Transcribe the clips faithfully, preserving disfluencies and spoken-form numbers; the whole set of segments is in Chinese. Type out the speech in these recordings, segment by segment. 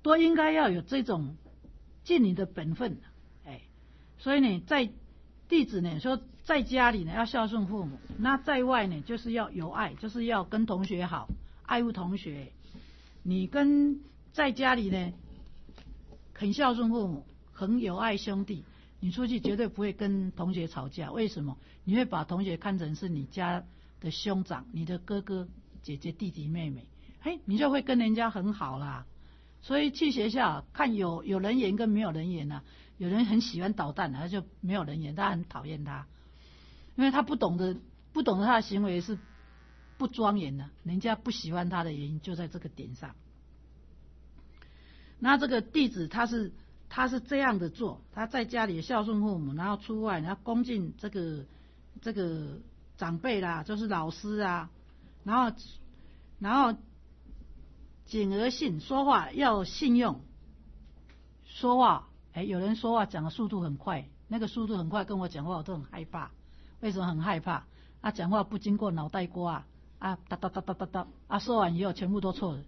都应该要有这种尽你的本分，哎，所以呢，在弟子呢说在家里呢要孝顺父母，那在外呢就是要有爱，就是要跟同学好，爱护同学。你跟在家里呢很孝顺父母，很有爱兄弟，你出去绝对不会跟同学吵架。为什么？你会把同学看成是你家的兄长，你的哥哥姐姐弟弟妹妹，哎，你就会跟人家很好啦。所以去学校看有有人缘跟没有人缘啊，有人很喜欢捣蛋，他就没有人缘，他很讨厌他，因为他不懂得不懂得他的行为是不庄严的，人家不喜欢他的原因就在这个点上。那这个弟子他是他是这样的做，他在家里孝顺父母，然后出外然后恭敬这个这个长辈啦，就是老师啊，然后然后谨而信，说话要信用。说话，哎，有人说话讲的速度很快，那个速度很快跟我讲话我都很害怕。为什么很害怕？啊，讲话不经过脑袋瓜啊，哒哒哒哒哒哒，啊，说完以后全部都错了。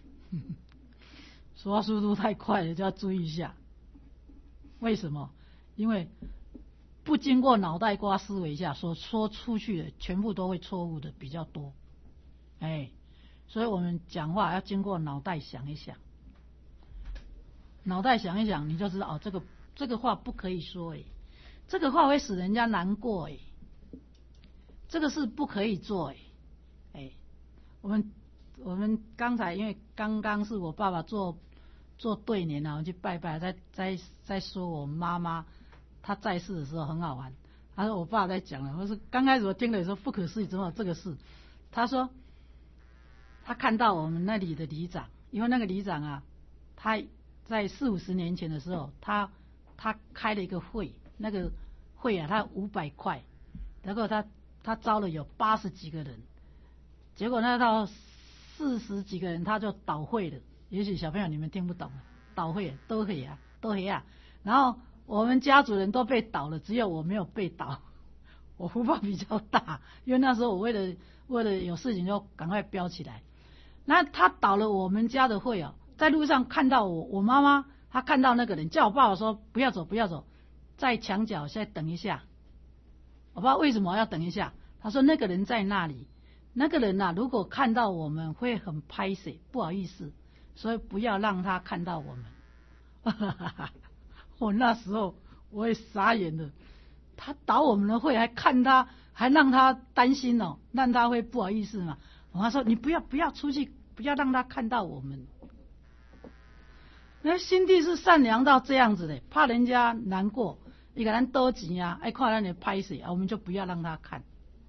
说话速度太快了，就要注意一下。为什么？因为不经过脑袋瓜思维一下，所说出去的全部都会错误的比较多。哎，所以我们讲话要经过脑袋想一想，脑袋想一想，你就知道哦，这个这个话不可以说，哎，这个话会使人家难过，哎，这个是不可以做，哎，哎，我们我们刚才因为刚刚是我爸爸做做对联啊，我去拜拜，在在在说我妈妈她在世的时候很好玩。他说我爸在讲了，我说刚开始我听了说不可思议，怎么有这个事？他说他看到我们那里的里长，因为那个里长啊，他在四五十年前的时候，他他开了一个会，那个会啊，他五百块，然后他他招了有八十几个人，结果那到四十几个人他就倒会了。也许小朋友你们听不懂，倒会都可以啊，都可以啊。然后我们家族人都被倒了，只有我没有被倒，我福报比较大，因为那时候我为了为了有事情就赶快飙起来。那他倒了我们家的会哦，在路上看到我，我妈妈她看到那个人，叫我爸爸说不要走不要走，在墙角再等一下。我不知道为什么要等一下，他说那个人在那里，那个人啊如果看到我们会很拍谁，不好意思，所以不要让他看到我们。我那时候我也傻眼了，他倒我们的会还看他，还让他担心哦，让他会不好意思嘛。我妈说你不要不要出去，不要让他看到我们。那心地是善良到这样子的，怕人家难过，一个人多钱啊，爱看人家拍谁啊，我们就不要让他看。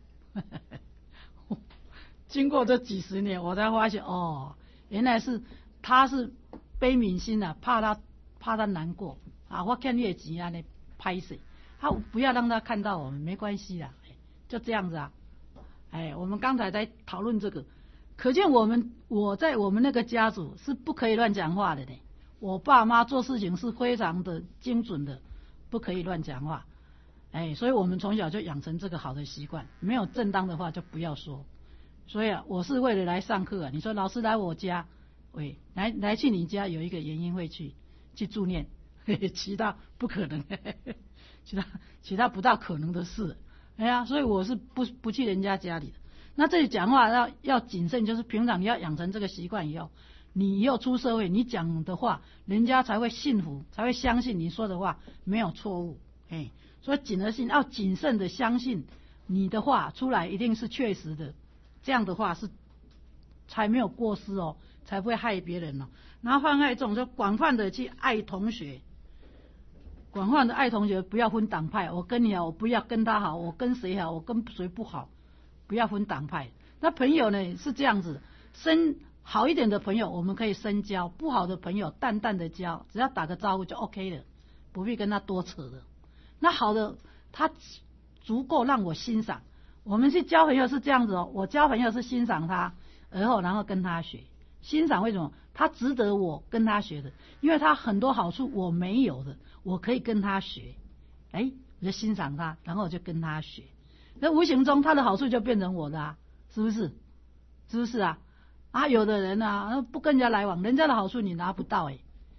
经过这几十年，我才发现哦，原来是他是悲悯心啊，怕他怕他难过啊，我看你的钱啊，你拍谁？他不要让他看到我们，没关系啦，就这样子啊。哎，我们刚才在讨论这个，可见我们我在我们那个家族是不可以乱讲话的呢。我爸妈做事情是非常的精准的，不可以乱讲话。哎，所以我们从小就养成这个好的习惯，没有正当的话就不要说。所以啊，我是为了来上课啊。你说老师来我家，喂，来来去你家有一个原因会去去助念，嘿嘿，其他不可能，嘿嘿，其他其他不大可能的事。哎呀，所以我是不不去人家家里的。那这里讲话要要谨慎，就是平常你要养成这个习惯以后，你以后出社会，你讲的话，人家才会信服，才会相信你说的话没有错误。哎，所以谨而信，要谨慎的相信你的话出来一定是确实的，这样的话是才没有过失哦，才不会害别人哦。然后犯害这种就广泛的去爱同学。广泛的爱同学，不要分党派。我跟你好，我不要跟他好；我跟谁好，我跟谁不好，不要分党派。那朋友呢是这样子，深好一点的朋友我们可以深交，不好的朋友淡淡的交，只要打个招呼就 OK 了，不必跟他多扯了。那好的，他足够让我欣赏。我们去交朋友是这样子哦，我交朋友是欣赏他，而后然后跟他学。欣赏为什么？他值得我跟他学的，因为他很多好处我没有的，我可以跟他学。哎，我就欣赏他，然后我就跟他学。那无形中他的好处就变成我的啊，是不是？是不是啊？啊，有的人啊不跟人家来往，人家的好处你拿不到哎，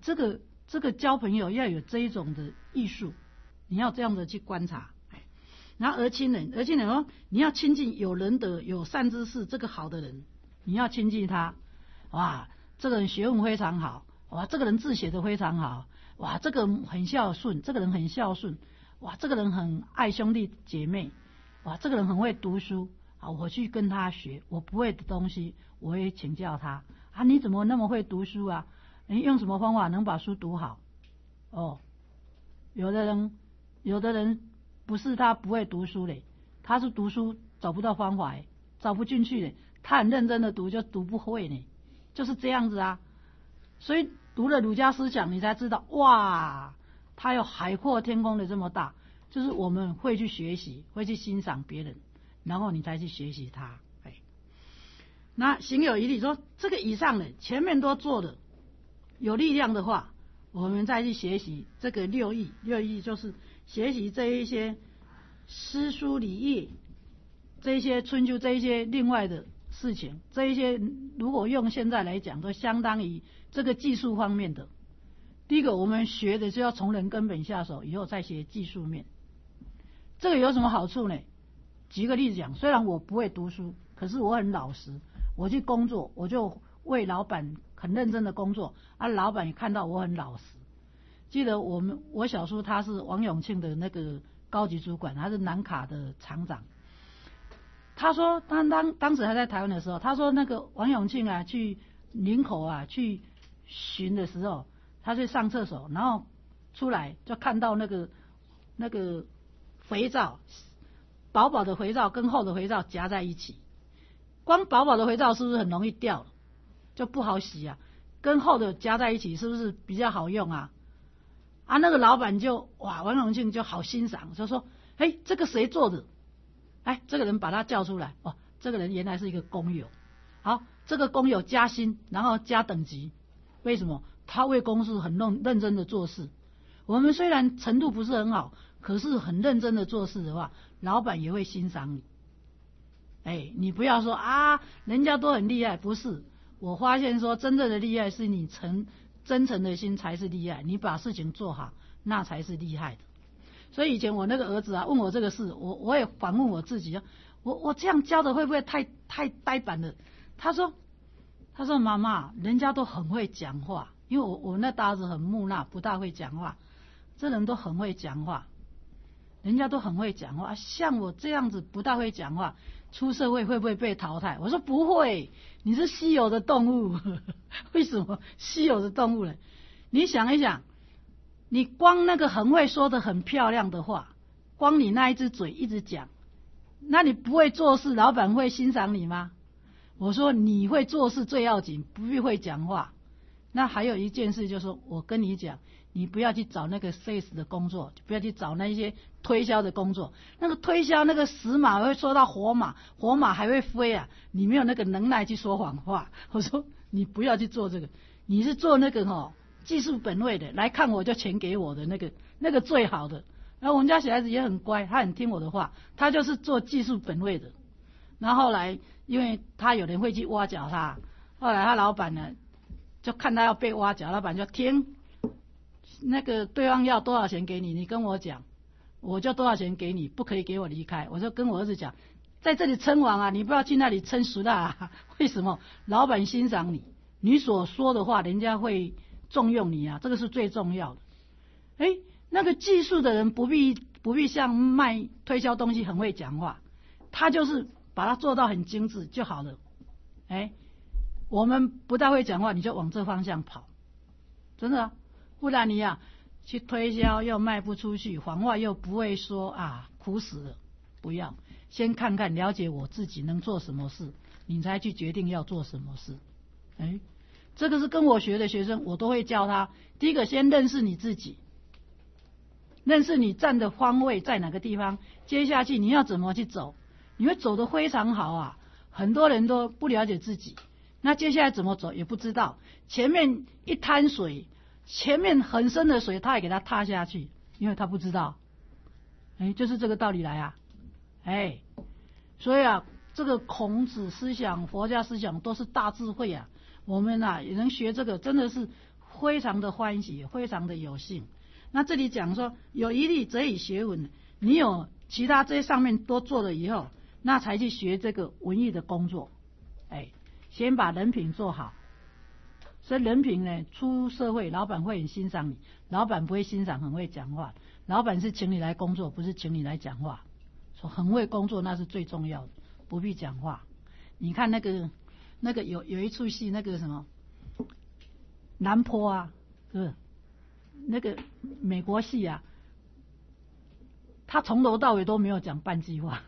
这个这个交朋友要有这一种的艺术，你要这样的去观察。然后而亲人，而亲人说你要亲近有仁德、有善知识，这个好的人，你要亲近他。哇，这个人学问非常好，哇，这个人字写得非常好，哇，这个人很孝顺，这个人很孝顺，哇，这个人很爱兄弟姐妹，哇，这个人很会读书，啊，我去跟他学，我不会的东西我会请教他。啊，你怎么那么会读书啊？你用什么方法能把书读好？哦，有的人，有的人。不是他不会读书嘞，他是读书找不到方法诶，找不进去嘞，他很认真的读就读不会呢，就是这样子啊。所以读了儒家思想，你才知道哇，他有海阔天空的这么大，就是我们会去学习，会去欣赏别人，然后你才去学习他。哎，那行有余力说这个以上的前面都做的有力量的话，我们再去学习这个六艺，六艺就是学习这一些诗书礼乐，这一些春秋，这一些另外的事情，这一些如果用现在来讲，都相当于这个技术方面的。第一个，我们学的就要从人根本下手，以后再学技术面。这个有什么好处呢？举个例子讲，虽然我不会读书，可是我很老实，我去工作，我就为老板很认真的工作，啊，老板也看到我很老实。记得我们我小叔他是王永庆的那个高级主管，他是南卡的厂长。他说当当当时还在台湾的时候，他说那个王永庆啊去林口啊去巡的时候，他去上厕所，然后出来就看到那个那个肥皂，薄薄的肥皂跟厚的肥皂夹在一起，光薄薄的肥皂是不是很容易掉，就不好洗啊？跟厚的夹在一起是不是比较好用啊？啊，那个老板就哇，王永庆就好欣赏，就说：“哎，这个谁做的？哎，这个人把他叫出来，哦，这个人原来是一个工友。好，这个工友加薪，然后加等级，为什么？他为公司很认认真的做事。我们虽然程度不是很好，可是很认真的做事的话，老板也会欣赏你。哎，你不要说啊，人家都很厉害，不是？我发现说，真正的厉害是你诚。”真诚的心才是厉害，你把事情做好，那才是厉害的。所以以前我那个儿子啊问我这个事，我我也反问我自己啊，我我这样教的会不会太太呆板了？他说，他说妈妈，人家都很会讲话，因为我我那大儿子很木讷，不大会讲话，这人都很会讲话，人家都很会讲话，像我这样子不大会讲话，出社会会不会被淘汰？我说不会，你是稀有的动物。为什么稀有的动物呢？你想一想，你光那个很会说的很漂亮的话，光你那一只嘴一直讲，那你不会做事，老板会欣赏你吗？我说你会做事最要紧，不必会讲话。那还有一件事就是说，我跟你讲，你不要去找那个 sales 的工作，不要去找那些推销的工作。那个推销那个死马会说到活马，活马还会飞啊！你没有那个能耐去说谎话。我说你不要去做这个，你是做那个哦技术本位的，来看我就钱给我的那个那个最好的。然后我们家小孩子也很乖，他很听我的话，他就是做技术本位的。然后后来因为他有人会去挖角他，后来他老板呢就看他要被挖角，老板就听。那个对方要多少钱给你，你跟我讲，我就多少钱给你，不可以给我离开。我就跟我儿子讲，在这里称王啊，你不要去那里称熟的啊。为什么？老板欣赏你，你所说的话，人家会重用你啊，这个是最重要的。哎，那个技术的人不必不必像卖推销东西很会讲话，他就是把它做到很精致就好了。哎，我们不大会讲话，你就往这方向跑，真的啊。不然你啊去推销又卖不出去，谎话又不会说啊，苦死了。不要，先看看了解我自己能做什么事，你才去决定要做什么事。哎，这个是跟我学的学生，我都会教他。第一个，先认识你自己，认识你站的方位在哪个地方，接下去你要怎么去走，你会走得非常好啊。很多人都不了解自己，那接下来怎么走也不知道，前面一滩水。前面很深的水，他也给他踏下去，因为他不知道。哎，就是这个道理来啊。哎，所以啊，这个孔子思想、佛家思想都是大智慧啊。我们啊也能学这个，真的是非常的欢喜，非常的有幸。那这里讲说有一力则以学文，你有其他这些上面都做了以后，那才去学这个文艺的工作。哎，先把人品做好。所以人品呢，出社会老板会很欣赏你，老板不会欣赏很会讲话，老板是请你来工作，不是请你来讲话。说很会工作那是最重要的，不必讲话。你看那个那个有有一出戏，那个什么南坡啊，是不是？那个美国戏啊，他从头到尾都没有讲半句话，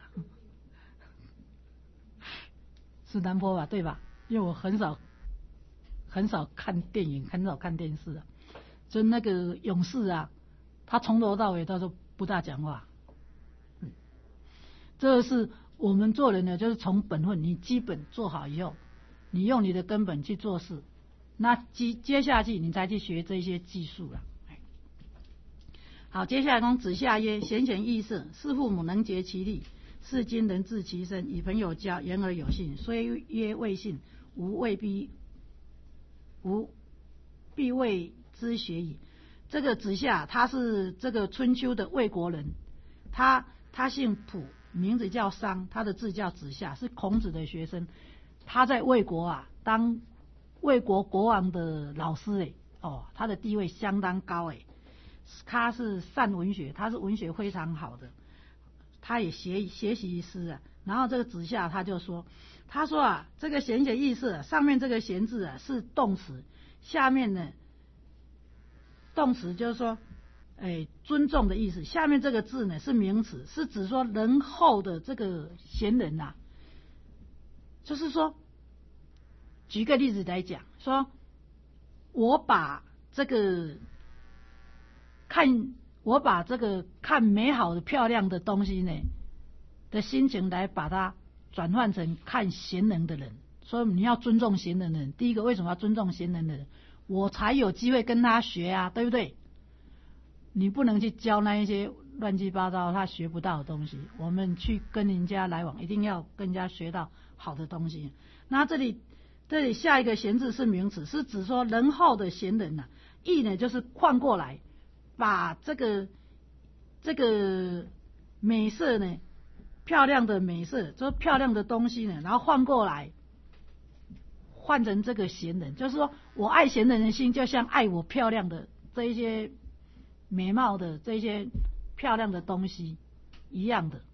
是南坡吧？对吧？因为我很少很少看电影，很少看电视啊。就那个勇士啊，他从头到尾他都不大讲话。嗯，这是我们做人呢，就是从本分，你基本做好以后，你用你的根本去做事，那接接下去你才去学这些技术了。好，接下来讲子夏曰：贤贤易色，是父母能竭其力，是今能治其身。与朋友交，言而有信，虽曰未信，吾未必吾必为之学矣。这个子夏他是这个春秋的魏国人，他他姓蒲，名字叫商，他的字叫子夏，是孔子的学生。他在魏国啊当魏国国王的老师哎，哦，他的地位相当高哎。他是善文学，他是文学非常好的，他也学学习诗啊。然后这个子夏他就说，他说啊，这个贤贤易色，上面这个贤字啊是动词，下面呢动词就是说，哎，尊重的意思。下面这个字呢是名词，是指说仁厚的这个贤人呐、啊。就是说，举个例子来讲，说我把这个。看我把这个看美好的漂亮的东西呢的心情来把它转换成看贤能的人，所以你要尊重贤能的人。第一个为什么要尊重贤能的人？我才有机会跟他学啊，对不对？你不能去教那一些乱七八糟他学不到的东西。我们去跟人家来往，一定要跟人家学到好的东西。那这里这里下一个贤字是名词，是指说仁厚的贤人啊。义呢就是换过来。把这个这个美色呢，漂亮的美色，就是漂亮的东西呢，然后换过来，换成这个贤人，就是说我爱贤人的心，就像爱我漂亮的这一些美貌的这些漂亮的东西一样的。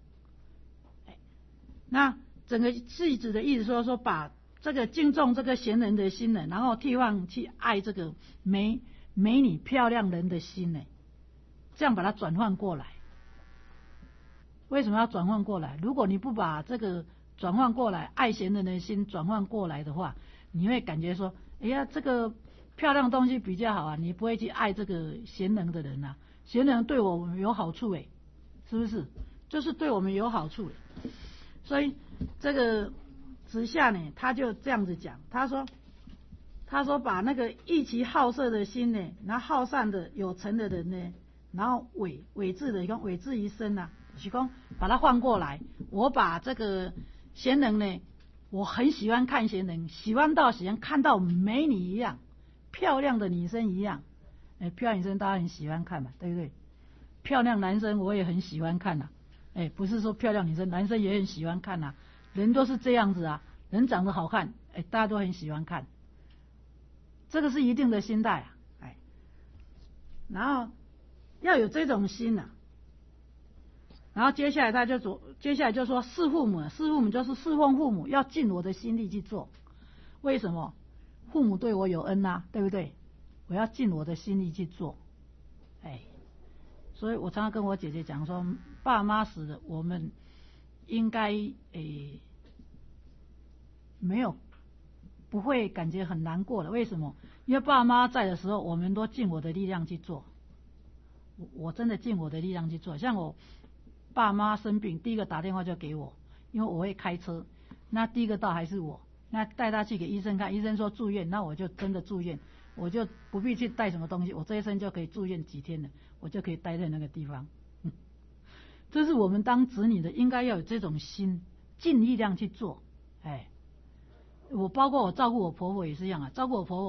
那整个句子的意思说说把这个敬重这个贤人的心呢，然后替换去爱这个美美女漂亮人的心呢。这样把它转换过来，为什么要转换过来？如果你不把这个转换过来，爱贤人的心转换过来的话，你会感觉说，哎呀，这个漂亮的东西比较好啊，你不会去爱这个贤能的人啊。贤能对我们有好处诶，是不是？就是对我们有好处。所以这个子夏呢，他就这样子讲，他说，他说把那个意其好色的心呢，然后好善的有成的人呢。然后伪伪志的，讲伪志于身呐，是讲把它换过来。我把这个贤能呢，我很喜欢看贤能，喜欢到喜欢看到美女一样，漂亮的女生一样。哎，漂亮女生大家很喜欢看嘛，对不对？漂亮男生我也很喜欢看呐、啊。哎，不是说漂亮女生，男生也很喜欢看呐、啊。人都是这样子啊，人长得好看，哎，大家都很喜欢看。这个是一定的心态啊，哎，然后。要有这种心啊，然后接下来他就说，接下来就说侍父母，侍父母就是侍奉父母，要尽我的心力去做。为什么？父母对我有恩啊，对不对？我要尽我的心力去做。哎，所以我常常跟我姐姐讲说，爸妈死了，我们应该诶没有不会感觉很难过的。为什么？因为爸妈在的时候，我们都尽我的力量去做。我真的尽我的力量去做，像我爸妈生病，第一个打电话就给我，因为我会开车，那第一个到还是我，那带他去给医生看，医生说住院，那我就真的住院，我就不必去带什么东西，我这一生就可以住院几天了，我就可以待在那个地方。嗯、这是我们当子女的应该要有这种心，尽力量去做。哎，我包括我照顾我婆婆也是一样啊，照顾我婆婆，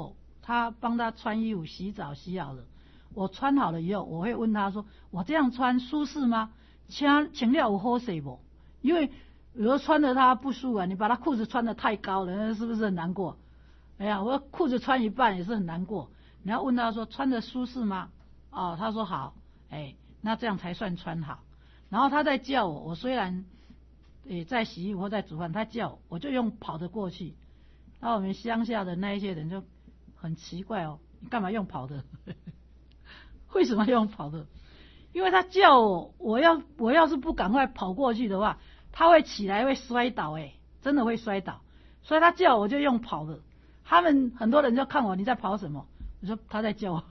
他帮他穿衣服、洗澡洗好了，我穿好了以后，我会问他说：“我这样穿舒适吗？请请料有好势不？”因为有时候穿的他不舒服啊，你把他裤子穿得太高了，那是不是很难过？哎呀，我裤子穿一半也是很难过。你要问他说穿得舒适吗？哦，他说好，哎，那这样才算穿好。然后他在叫我，我虽然也在洗衣服或在煮饭，他叫我，我就用跑得过去。那我们乡下的那一些人就很奇怪哦，你干嘛用跑的？为什么用跑的？因为他叫我，我要我要是不赶快跑过去的话，他会起来会摔倒，哎，真的会摔倒。所以他叫我就用跑的。他们很多人就看我，你在跑什么？我说他在叫我。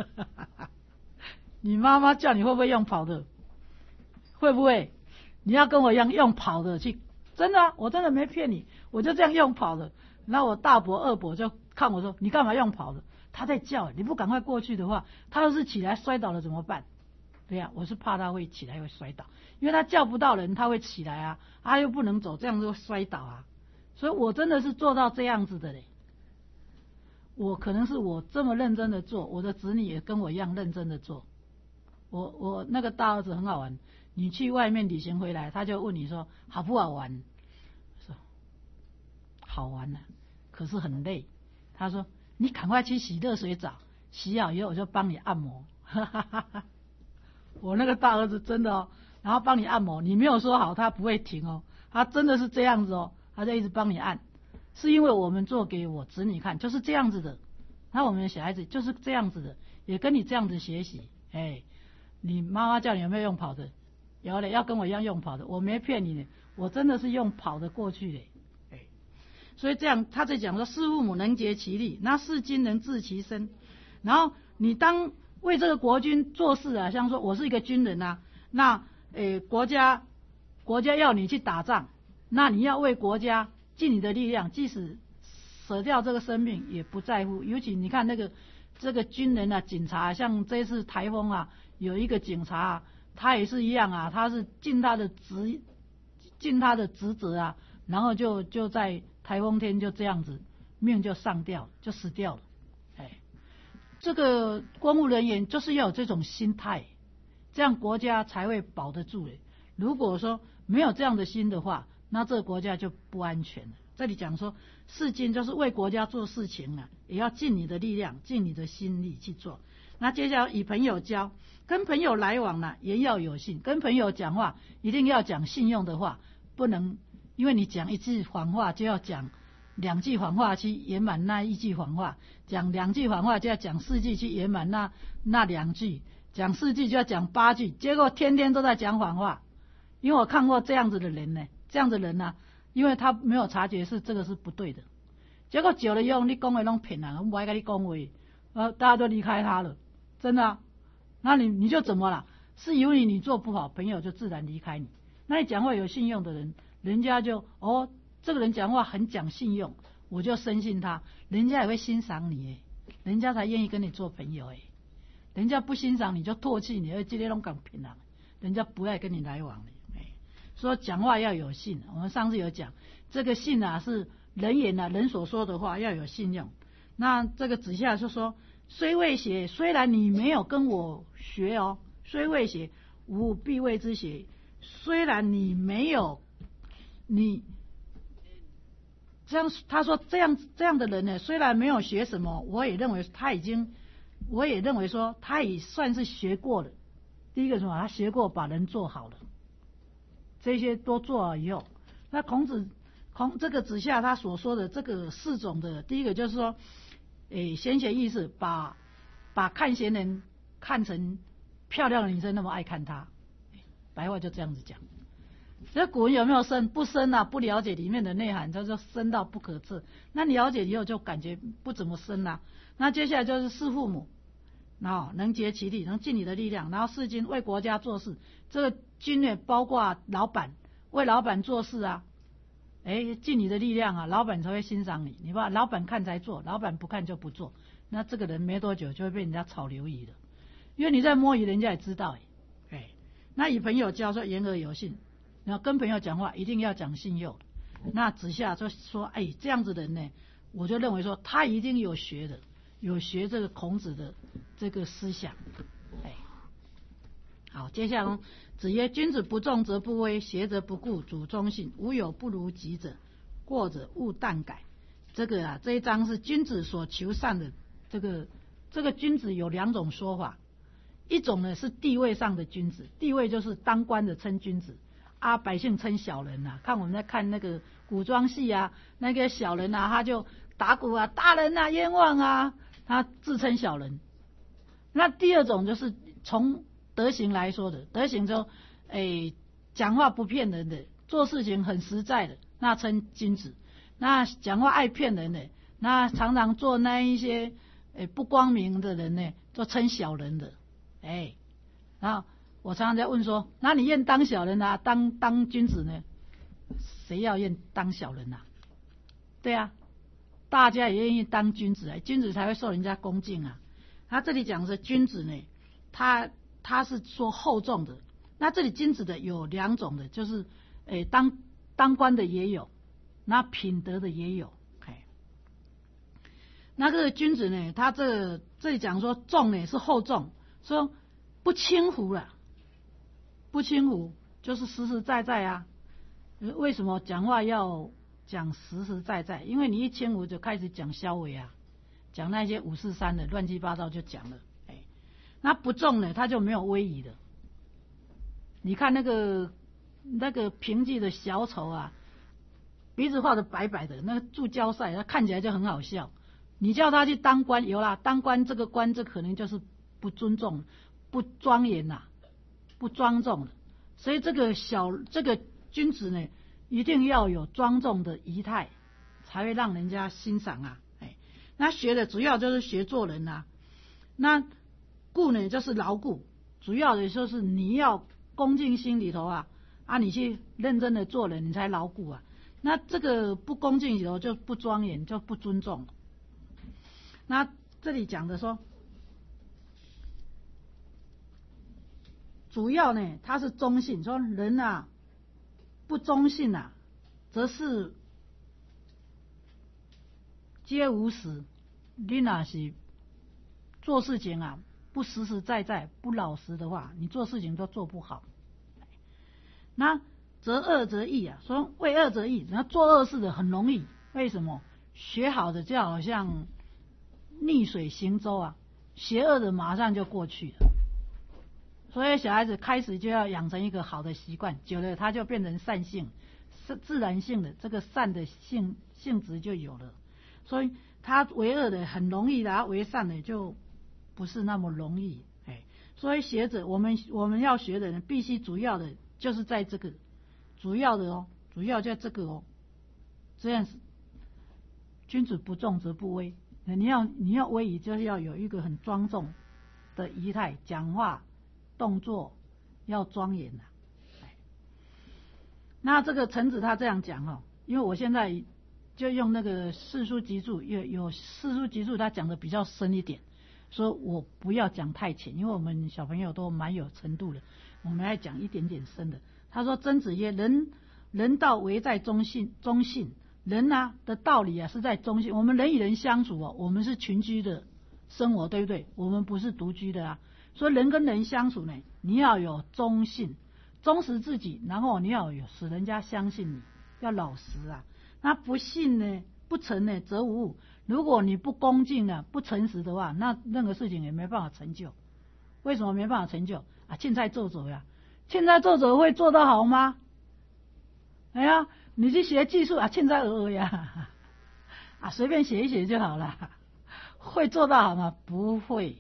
你妈妈叫你会不会用跑的？会不会？你要跟我一样用跑的去，真的啊，我真的没骗你，我就这样用跑的。然后我大伯二伯就看我说，你干嘛用跑的？他在叫，你不赶快过去的话，他要是起来摔倒了怎么办？对呀、啊，我是怕他会起来会摔倒，因为他叫不到人，他会起来啊，他又不能走，这样就会摔倒啊。所以我真的是做到这样子的嘞。我可能是我这么认真的做，我的子女也跟我一样认真的做。我我那个大儿子很好玩，你去外面旅行回来，他就问你说好不好玩？说好玩啊，可是很累。他说你赶快去洗热水澡，洗好以后我就帮你按摩。我那个大儿子真的哦，然后帮你按摩，你没有说好他不会停哦，他真的是这样子哦，他就一直帮你按。是因为我们做给我子女看，就是这样子的。那我们的小孩子就是这样子的，也跟你这样子学习。哎，你妈妈叫你有没有用跑的？有嘞，要跟我一样用跑的，我没骗你的，我真的是用跑的过去的。哎，所以这样他在讲说，事父母能竭其力，那事今能治其身。然后你当为这个国军做事啊，像说我是一个军人啊，那诶国家国家要你去打仗，那你要为国家尽你的力量，即使舍掉这个生命也不在乎。尤其你看那个这个军人啊，警察，像这次台风啊，有一个警察啊，他也是一样啊，他是尽他的职尽他的职责啊，然后就就在台风天就这样子命就上吊，就死掉了。哎，这个公务人员就是要有这种心态，这样国家才会保得住。如果说没有这样的心的话，那这个国家就不安全了。这里讲说，事尽就是为国家做事情啊，也要尽你的力量，尽你的心力去做。那接下来与朋友交，跟朋友来往呢，也要有信。跟朋友讲话，一定要讲信用的话，不能因为你讲一句谎话，就要讲两句谎话去圆满那一句谎话；讲两句谎话，就要讲四句去圆满那那两句；讲四句就要讲八句，结果天天都在讲谎话。因为我看过这样子的人呢，这样子的人呢、啊，因为他没有察觉是这个是不对的，结果久了以后，你讲的拢骗人，我不爱跟你讲话，呃，大家都离开他了，真的、啊。那你你就怎么了？是由于你做不好，朋友就自然离开你。那你讲话有信用的人，人家就哦，这个人讲话很讲信用，我就深信他，人家也会欣赏你诶，人家才愿意跟你做朋友诶。人家不欣赏你就唾弃你，而今天拢讲骗人，人家不爱跟你来往的。说讲话要有信，我们上次有讲，这个信啊是人言啊，人所说的话要有信用。那这个子夏就说，虽未学，虽然你没有跟我学哦，虽未学，吾必为之学。虽然你没有，你这样他说这样这样的人呢，虽然没有学什么，我也认为他已经，我也认为说他也算是学过了。第一个什么，他学过把人做好了。这些都做了以后，那孔子孔这个子夏他所说的这个四种的，第一个就是说，诶，贤贤意识，把把看贤人看成漂亮的女生那么爱看她，白话就这样子讲。这古人有没有深？不深啊，不了解里面的内涵，叫做深到不可测。那你了解以后就感觉不怎么深啊。那接下来就是事父母，然后能竭其力，能尽你的力量，然后事今为国家做事。这个军呢，包括老板，为老板做事啊，哎，尽你的力量啊，老板才会欣赏你。你把老板看才做，老板不看就不做，那这个人没多久就会被人家炒鱿鱼了，因为你在摸鱼，人家也知道。哎，那与朋友交说言而有信，然后跟朋友讲话一定要讲信用。那子夏就说，哎，这样子的人呢，我就认为说他一定有学的， 有学这个孔子的这个思想。哎，好，接下来子曰：君子不重则不威，邪则不固，主忠信，无有不如己者，过者勿惮改。这个啊，这一章是君子所求善的。这个这个君子有两种说法，一种呢是地位上的君子，地位就是当官的称君子啊，百姓称小人啊。看我们在看那个古装戏啊，那个小人啊，他就打鼓啊，大人啊，冤枉啊，他自称小人。那第二种就是从德行来说的，德行就诶讲话不骗人的，做事情很实在的，那称君子。那讲话爱骗人的，那常常做那一些诶不光明的人呢，就称小人的。哎，然后我常常在问说，那你愿当小人啊，当当君子呢？谁要愿当小人啊？对啊，大家也愿意当君子啊，君子才会受人家恭敬啊。他这里讲的是君子呢，他他是说厚重的。那这里君子的有两种的，就是诶当当官的也有，那品德的也有。那个君子呢，他这这里讲说重呢是厚重，说不轻浮了，不轻浮就是实实在在啊。为什么讲话要讲实实在在？因为你一轻浮就开始讲消委啊，讲那些五四三的乱七八糟就讲了。哎，那不重呢，他就没有威仪的。你看那个那个评剧的小丑啊，鼻子画的白白的，那个助交赛，他看起来就很好笑。你叫他去当官，有啦，当官这个官，这可能就是不尊重、不庄严呐、啊，不庄重的。所以这个小这个君子呢，一定要有庄重的仪态，才会让人家欣赏啊。哎，那学的主要就是学做人啊。那固呢，就是牢固，主要的就是你要恭敬心里头啊，啊，你去认真的做人，你才牢固啊。那这个不恭敬里头就不庄严，就不尊重。那这里讲的说，主要呢，它是忠信。说人啊，不忠信啊，则是皆无实。你那是做事情啊，不实实在在、不老实的话，你做事情都做不好。那择恶则易啊，说为恶则易，然后做恶事的很容易。为什么？学好的就好像逆水行舟啊，邪恶的马上就过去了。所以小孩子开始就要养成一个好的习惯，久了他就变成善性，是自然性的，这个善的性性质就有了。所以他为恶的很容易的，为善的就不是那么容易。哎，所以学者我们我们要学的人，必须主要的就是在这个主要的哦，主要在这个哦，这样子。君子不重则不威。你要你要威仪，就是要有一个很庄重的仪态，讲话动作要庄严啊。那这个陈子他这样讲哦，因为我现在就用那个四书集注，有有四书集注他讲的比较深一点，说我不要讲太浅，因为我们小朋友都蛮有程度的，我们来讲一点点深的。他说曾子曰：人人道唯在忠信，忠信。人啊的道理啊是在忠信。我们人与人相处哦，我们是群居的生活，对不对？我们不是独居的啊。所以人跟人相处呢，你要有忠信，忠实自己，然后你要有使人家相信你，要老实啊。那不信呢，不诚呢，则无物。如果你不恭敬呢，不诚实的话，那任何事情也没办法成就。为什么没办法成就啊？凊彩做做呀，凊彩做做会做得好吗？哎呀，你去学技术啊，凊彩学学呀，啊，随便写一写就好了，会做到好吗？不会，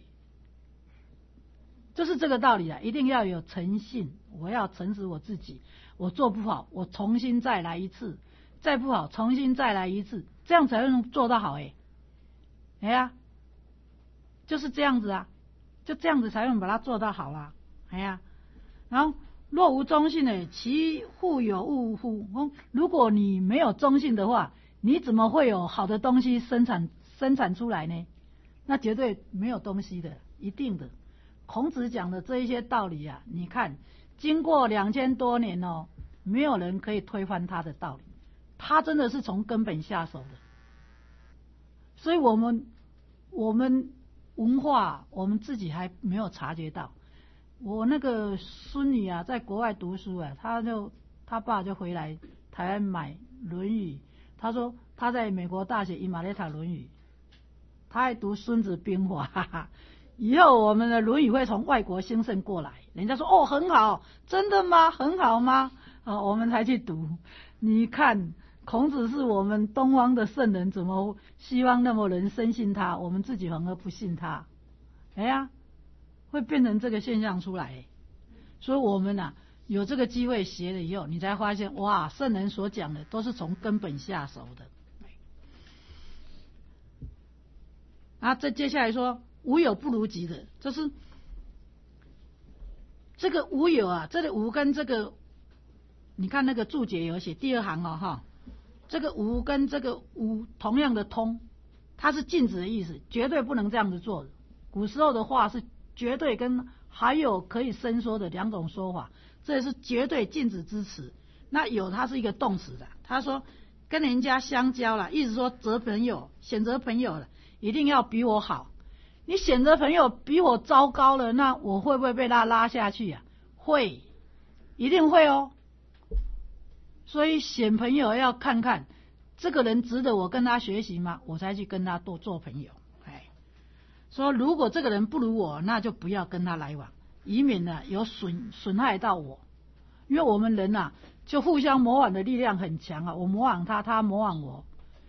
就是这个道理啊，一定要有诚信，我要诚实我自己，我做不好，我重新再来一次，再不好，重新再来一次，这样才能做得好哎，哎呀，就是这样子啊，就这样子才能把它做到好啦，哎呀，然后。若无忠信呢，其户有物乎？如果你没有忠信的话，你怎么会有好的东西生产生产出来呢？那绝对没有东西的，一定的。孔子讲的这一些道理啊，你看，经过两千多年哦，没有人可以推翻他的道理，他真的是从根本下手的。所以我们我们文化我们自己还没有察觉到。我那个孙女啊，在国外读书啊，她就她爸就回来台湾买《论语》，他说他在美国大学伊马雷塔《论语》，他还读《孙子兵法》，哈哈。以后我们的《论语》会从外国兴盛过来，人家说哦很好，真的吗？很好吗？啊，我们才去读。你看孔子是我们东方的圣人，怎么希望那么人深信他，我们自己反而不信他？哎呀，会变成这个现象出来。所以我们啊有这个机会学了以后，你才发现哇，圣人所讲的都是从根本下手的。啊，这接下来说无有不如己的，就是这个无有啊，这里无跟这个，你看那个注解有写第二行哦哈，这个无跟这个无同样的通，它是禁止的意思，绝对不能这样子做的。古时候的话是绝对跟还有可以伸缩的两种说法，这也是绝对禁止之词。那有它是一个动词的，他说跟人家相交了，意思说择朋友，选择朋友了，一定要比我好。你选择朋友比我糟糕了，那我会不会被他拉下去啊？会，一定会哦。所以选朋友要看看这个人值得我跟他学习吗？我才去跟他多做朋友。哎，说如果这个人不如我，那就不要跟他来往，以免呢有损损害到我。因为我们人啊，就互相模仿的力量很强啊，我模仿他，他模仿我。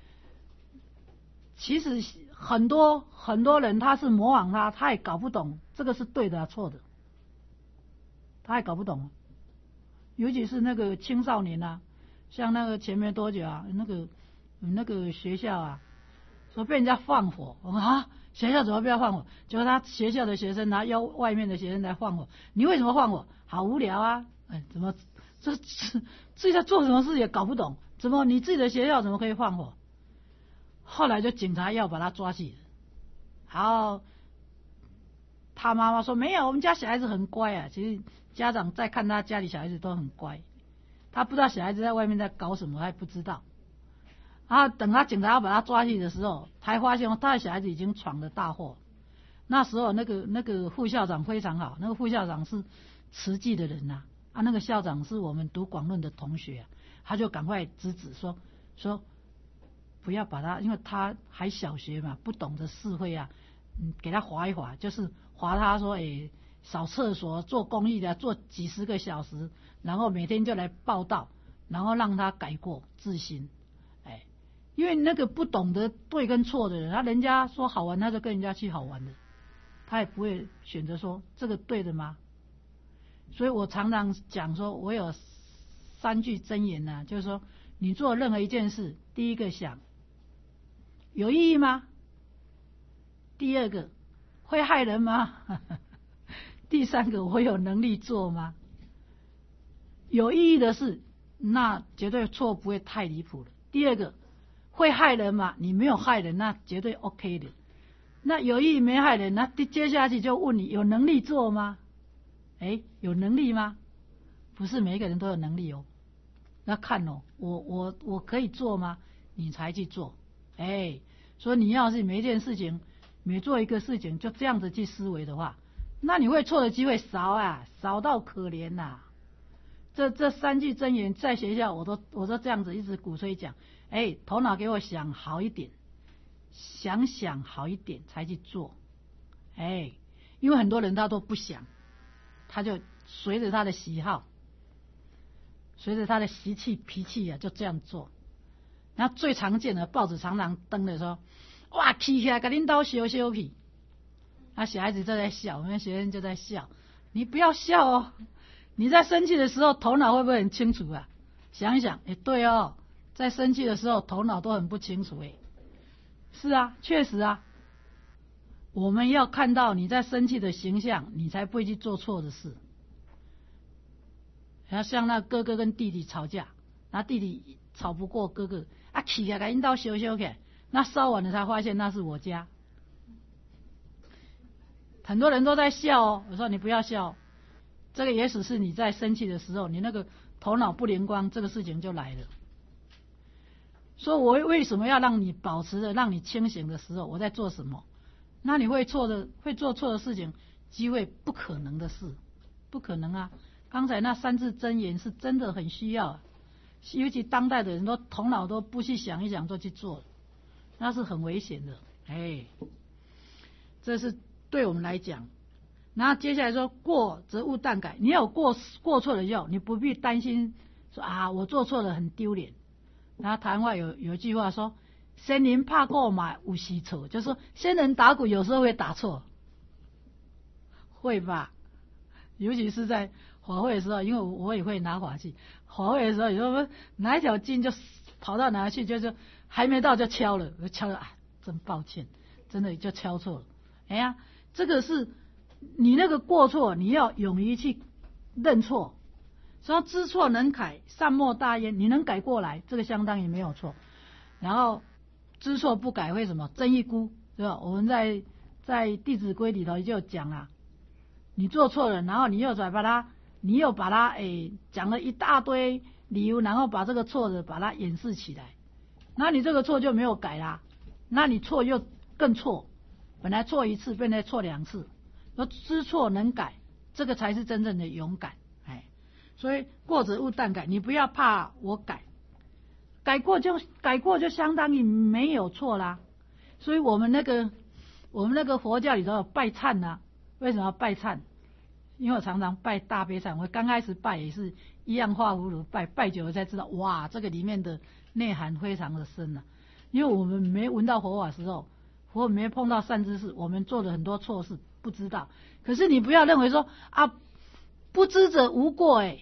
其实很多很多人他是模仿他，他也搞不懂这个是对的错的，他也搞不懂。尤其是那个青少年啊，像那个前面多久啊，那个那个学校啊，说被人家放火啊，学校怎么不要放火？结果他学校的学生拿邀外面的学生来放火，你为什么放火？好无聊啊！哎，怎么这自己在做什么事也搞不懂？怎么你自己的学校怎么可以放火？后来就警察要把他抓起来，然后他妈妈说没有，我们家小孩子很乖啊。其实家长在看他家里小孩子都很乖，他不知道小孩子在外面在搞什么，还不知道。然后等他警察要把他抓起的时候，才发现他的小孩子已经闯了大祸。那时候那个那个副校长非常好，那个副校长是慈济的人呐、啊，啊那个校长是我们读广论的同学、啊，他就赶快制止说说。不要把他，因为他还小学嘛，不懂得是非啊，嗯，给他划一划，就是划他说，哎，扫厕所、做公益的，做几十个小时，然后每天就来报道，然后让他改过自新，哎，因为那个不懂得对跟错的人，他人家说好玩，他就跟人家去好玩的，他也不会选择说这个对的吗？所以我常常讲说，我有三句箴言呐、啊，就是说，你做任何一件事，第一个想。有意义吗？第二个，会害人吗？第三个，我有能力做吗？有意义的事，那绝对错不会太离谱了。第二个，会害人吗？你没有害人，那绝对 OK 的。那有意义没害人，那接下去就问你有能力做吗？哎，有能力吗？不是每一个人都有能力哦。那看哦，我我我可以做吗？你才去做。哎，所以你要是每一件事情，每做一个事情就这样子去思维的话，那你会错的机会少啊，少到可怜呐、啊。这这三句箴言在学校我都我都这样子一直鼓吹讲，哎，头脑给我想好一点，想想好一点才去做。哎，因为很多人他都不想，他就随着他的喜好，随着他的习气脾气啊，就这样做。然后最常见的报纸常常登的说，哇，气起来给领导羞羞屁，那小孩子就在笑，我们学生就在笑，你不要笑哦，你在生气的时候头脑会不会很清楚啊？想一想，哎，对哦，在生气的时候头脑都很不清楚，哎，是啊，确实啊，我们要看到你在生气的形象，你才不会去做错的事。然后像那哥哥跟弟弟吵架，那弟弟吵不过哥哥，啊，气起来给领导羞羞起，那烧完了才发现那是我家。很多人都在笑哦，我说你不要笑，这个也许是你在生气的时候，你那个头脑不灵光，这个事情就来了。所以我为什么要让你保持着让你清醒的时候，我在做什么？ 那你会错的，会做错的事情，机会不可能的事，不可能啊！刚才那三字真言是真的很需要，尤其当代的人都头脑都不去想一想就去做，那是很危险的。哎，这是对我们来讲。然后接下来说过则勿惮改，你有过过错了以后，你不必担心说啊我做错了很丢脸。然后台湾话有有一句话说，先人拍过马有时错，就是说先人打鼓有时候会打错，会吧？尤其是在法会的时候，因为我也会拿法器，法会的时候有时候哪一条筋就跑到哪去，就是还没到就敲了，我敲了啊，真抱歉，真的就敲错了。哎呀，这个是你那个过错，你要勇于去认错。说知错能改，善莫大焉。你能改过来，这个相当于没有错。然后知错不改会什么？争一孤，对吧？我们在在《弟子规》里头就讲啊，你做错了，然后你又再把它，你又把它诶讲了一大堆理由，然后把这个错的把它掩饰起来，那你这个错就没有改啦，那你错又更错，本来错一次变成错两次。说知错能改，这个才是真正的勇敢。所以过则勿惮改，你不要怕我改，改过就改过就相当于没有错啦。所以我们那个我们那个佛教里头有拜忏啊，为什么要拜忏？因为我常常拜大悲忏，我刚开始拜也是一样画葫芦拜，拜久了才知道，哇，这个里面的内涵非常的深啊。因为我们没闻到佛法的时候，佛没碰到善知识，我们做了很多错事不知道。可是你不要认为说啊，不知者无过，哎。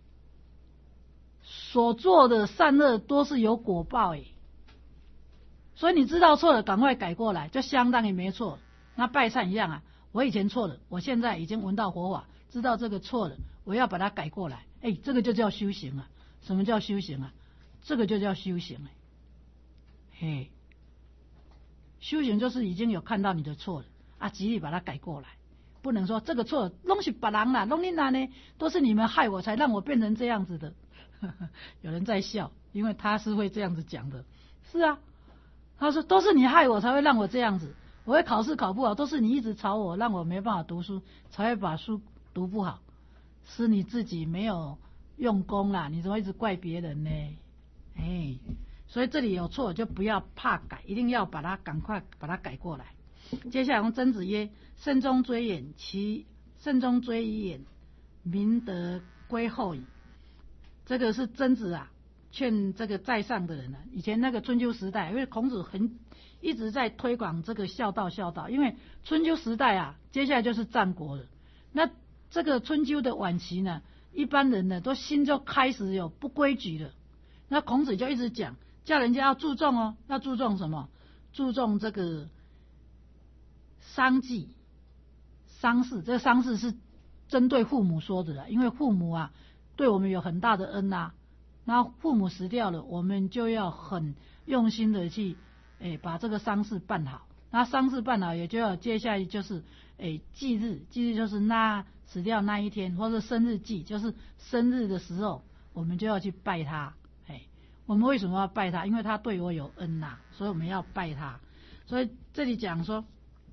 所做的善恶都是有果报诶，所以你知道错了，赶快改过来，就相当于没错。那拜忏一样啊，我以前错了，我现在已经闻到佛法，知道这个错了，我要把它改过来。哎，这个就叫修行啊！什么叫修行啊？这个就叫修行哎。嘿，修行就是已经有看到你的错了啊，极力把它改过来，不能说这个错都是别人啦，都你那呢，都是你们害我才让我变成这样子的。有人在笑，因为他是会这样子讲的。是啊，他说都是你害我才会让我这样子，我会考试考不好，都是你一直吵我，让我没办法读书，才会把书读不好，是你自己没有用功啦，你怎么一直怪别人呢？哎，所以这里有错就不要怕改，一定要把它赶快把它改过来。接下来用曾子曰：慎终追远，其慎终追远，民德归后矣。这个是曾子啊，劝这个在上的人啊。以前那个春秋时代，因为孔子很一直在推广这个孝道，孝道。因为春秋时代啊，接下来就是战国了。那这个春秋的晚期呢，一般人呢都心就开始有不规矩了。那孔子就一直讲，叫人家要注重哦，要注重什么？注重这个丧祭、丧事。这个丧事是针对父母说的啦，因为父母啊。对我们有很大的恩呐、啊，那父母死掉了，我们就要很用心的去，诶，把这个丧事办好。那丧事办好，也就要接下来就是，诶，祭日，祭日就是那死掉那一天，或者生日祭，就是生日的时候，我们就要去拜他。诶，我们为什么要拜他？因为他对我有恩呐、啊，所以我们要拜他。所以这里讲说。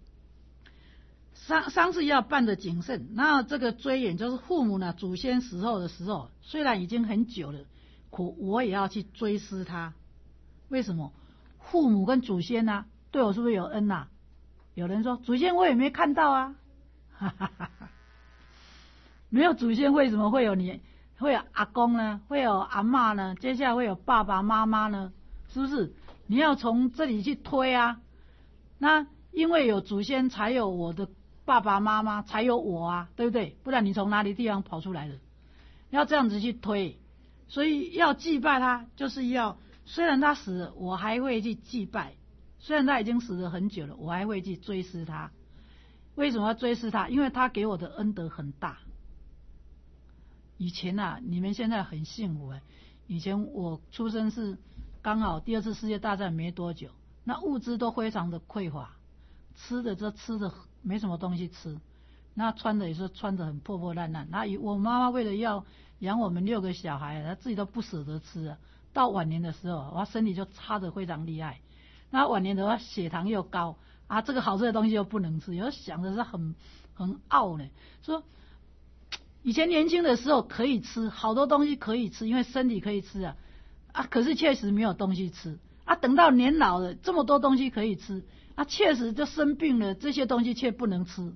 丧丧事要办得谨慎，那这个追远就是父母呢，祖先死后的时候，虽然已经很久了，可我也要去追思他。为什么？父母跟祖先啊，对我是不是有恩呐、啊？有人说祖先我也没看到啊，哈哈哈哈，没有祖先为什么会有你？会有阿公呢？会有阿嬷呢？接下来会有爸爸妈妈呢？是不是？你要从这里去推啊。那因为有祖先，才有我的。爸爸妈妈才有我啊，对不对？不然你从哪里地方跑出来的？要这样子去推，所以要祭拜他，就是要虽然他死了，我还会去祭拜；虽然他已经死了很久了，我还会去追思他。为什么要追思他？因为他给我的恩德很大。以前啊，你们现在很幸福哎。以前我出生是刚好第二次世界大战没多久，那物资都非常的匮乏，吃的这吃的。没什么东西吃，那穿的也是穿的很破破烂烂。那我妈妈为了要养我们六个小孩，她自己都不舍得吃啊。到晚年的时候，我身体就差得非常厉害。那晚年的话，血糖又高啊，这个好吃的东西又不能吃，有时候想的是很很傲呢。说以前年轻的时候可以吃好多东西可以吃，因为身体可以吃啊啊，可是确实没有东西吃啊。等到年老了，这么多东西可以吃啊，确实就生病了，这些东西却不能吃。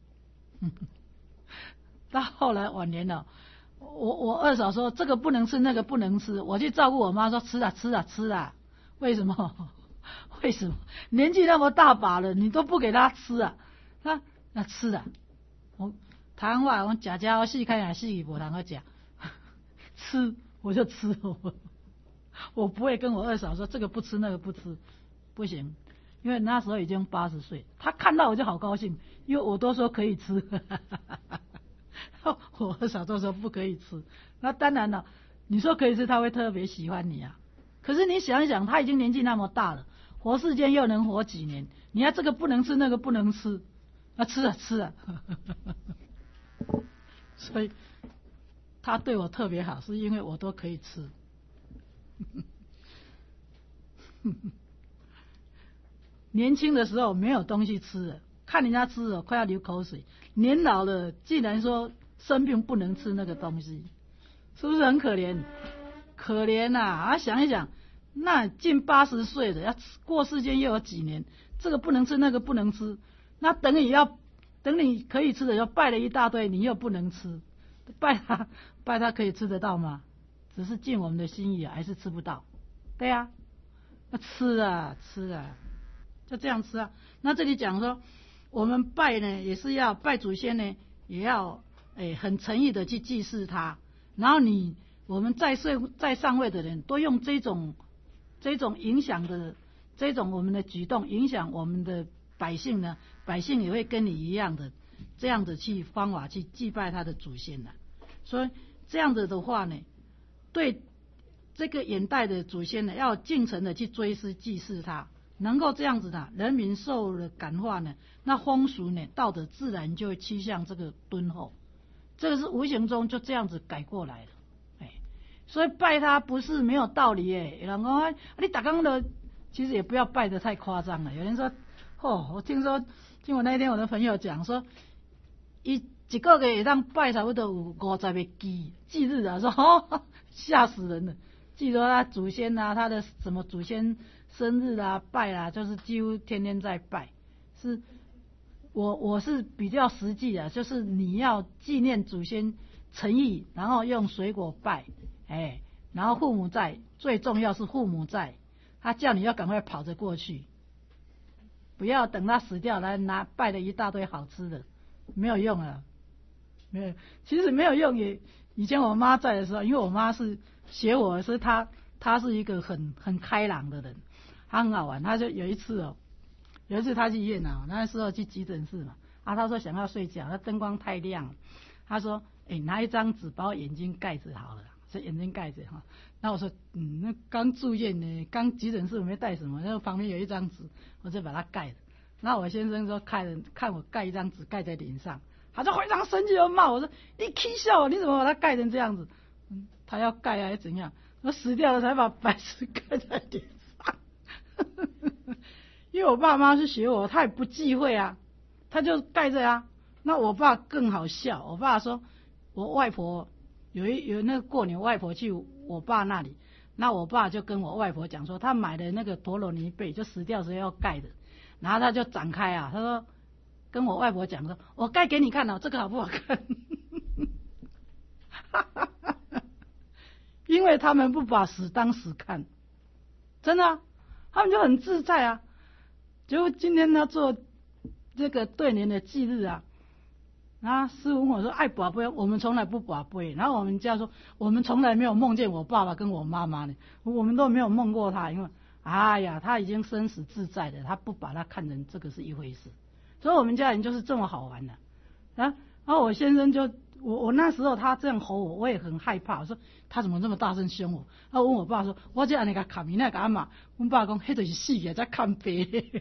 到后来晚年了，我我二嫂说这个不能吃，那个不能吃，我去照顾我妈说吃啊吃啊吃啊，为什么？为什么？年纪那么大把了，你都不给他吃啊？他那吃啊，我台湾话我假假我细看下细无人个讲，吃我就吃，我我不会跟我二嫂说这个不吃那个不吃，不行，因为那时候已经八十岁，他看到我就好高兴，因为我都说可以吃。我二嫂都说不可以吃，那当然了，你说可以吃，他会特别喜欢你啊。可是你想一想，他已经年纪那么大了，活世间又能活几年？你要这个不能吃，那个不能吃，那吃啊吃啊。所以他对我特别好，是因为我都可以吃。年轻的时候没有东西吃了，看人家吃了快要流口水。年老了，既然说生病不能吃那个东西，是不是很可怜？可怜呐！啊，想一想，那近八十岁了，要过世间又有几年，这个不能吃，那个不能吃，那等你要等你可以吃的，又拜了一大堆，你又不能吃，拜他拜他可以吃得到吗？只是尽我们的心意，还是吃不到。对呀、啊，那吃啊吃啊，就这样吃啊。那这里讲说，我们拜呢，也是要拜祖先呢，也要诶很诚意的去祭祀他，然后你。我们在社在上位的人都用这种这种影响的这种我们的举动影响我们的百姓呢，百姓也会跟你一样的这样子去方法去祭拜他的祖先的。所以这样子的话呢，对这个远代的祖先呢，要尽诚的去追思祭祀他，能够这样子的，人民受了感化呢，那风俗呢道德自然就会趋向这个敦厚，这个是无形中就这样子改过来了。所以拜他不是没有道理耶。有人说啊，你打刚的，其实也不要拜得太夸张了。有人说，哦，我听说，听我那一天我的朋友讲说，一一个月让拜差不多有五十个祭祭日啊，说哦，吓死人了。记得他祖先啊，他的什么祖先生日啊，拜啊，就是几乎天天在拜。是，我我是比较实际的，就是你要纪念祖先诚意，然后用水果拜。哎，然后父母在，最重要是父母在，他叫你要赶快跑着过去，不要等他死掉来拿拜了一大堆好吃的，没有用啊，没有，其实没有用也。以前我妈在的时候，因为我妈是学我，所以她她是一个很很开朗的人，她很好玩。她就有一次哦，有一次她去医院啊，那时候去急诊室嘛，啊，她说想要睡觉，那灯光太亮了，她说，哎，拿一张纸把我眼睛盖着好了。这眼睛盖着哈，那我说，嗯，那刚住院呢，刚急诊室我没带什么，然后旁边有一张纸，我就把它盖了。那我先生说看看我盖一张纸盖在脸上，他就非常生气，就骂我说：“你气笑，你怎么把它盖成这样子？”嗯，他要盖还是怎样？我死掉了才把白纸盖在脸上。因为我爸妈是学我，他也不忌讳啊，他就盖着啊。那我爸更好笑，我爸说，我外婆。有一有那个过年，外婆去我爸那里，那我爸就跟我外婆讲说，他买的那个陀螺尼被就死掉时候要盖的，然后他就展开啊，他说跟我外婆讲说，我盖给你看哦，这个好不好看？因为他们不把死当死看，真的、啊，他们就很自在啊。就今天他做这个对年的忌日啊。啊，师父我说爱拔杯，我们从来不拔杯。然后我们家说，我们从来没有梦见我爸爸跟我妈妈呢，我们都没有梦过他，因为哎呀，他已经生死自在的，他不把他看成这个是一回事。所以我们家人就是这么好玩的。啊，然后我先生就我我那时候他这样吼我，我也很害怕，我说他怎么这么大声凶我？然后问我爸说，我这样那个卡米那个阿妈，我爸讲，迄就是死个在看白，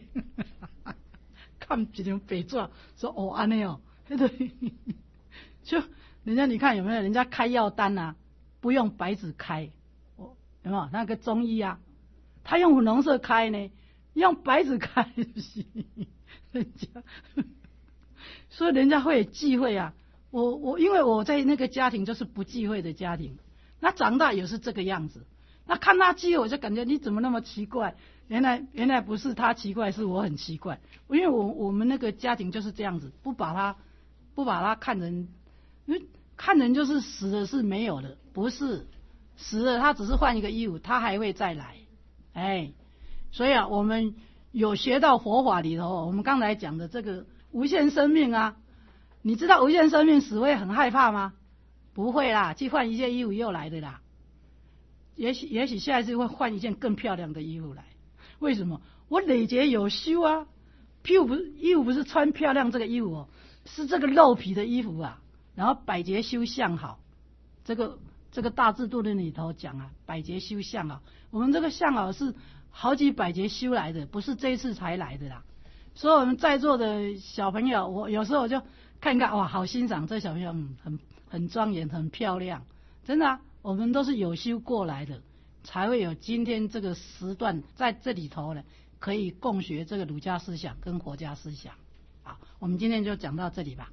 看一张白纸，说哦安尼哦。对，就人家你看有没有人家开药单啊，不用白纸开，有没有那个中医啊，他用粉红色开呢，用白纸开是不是？ 人家，所以人家会忌讳啊。我我因为我在那个家庭就是不忌讳的家庭，那长大也是这个样子。那看他忌讳，我就感觉你怎么那么奇怪？原来原来不是他奇怪，是我很奇怪。因为我我们那个家庭就是这样子，不把他不把他看人，因为看人就是死了是没有的，不是死了他只是换一个衣服，他还会再来。哎，所以啊，我们有学到佛法里头，我们刚才讲的这个无限生命啊，你知道无限生命死会很害怕吗？不会啦，去换一件衣服又来的啦。也许也许下一次会换一件更漂亮的衣服来。为什么？我累劫有修啊，衣服不是衣服不是穿漂亮这个衣服哦，是这个肉皮的衣服啊。然后百劫修相好，这个这个大智度论里头讲啊，百劫修相好。我们这个相好是好几百劫修来的，不是这一次才来的啦。所以我们在座的小朋友，我有时候我就看看哇，好欣赏这小朋友，嗯，很很庄严，很漂亮，真的啊。我们都是有修过来的，才会有今天这个时段在这里头呢，可以共学这个儒家思想跟佛家思想。好，我们今天就讲到这里吧。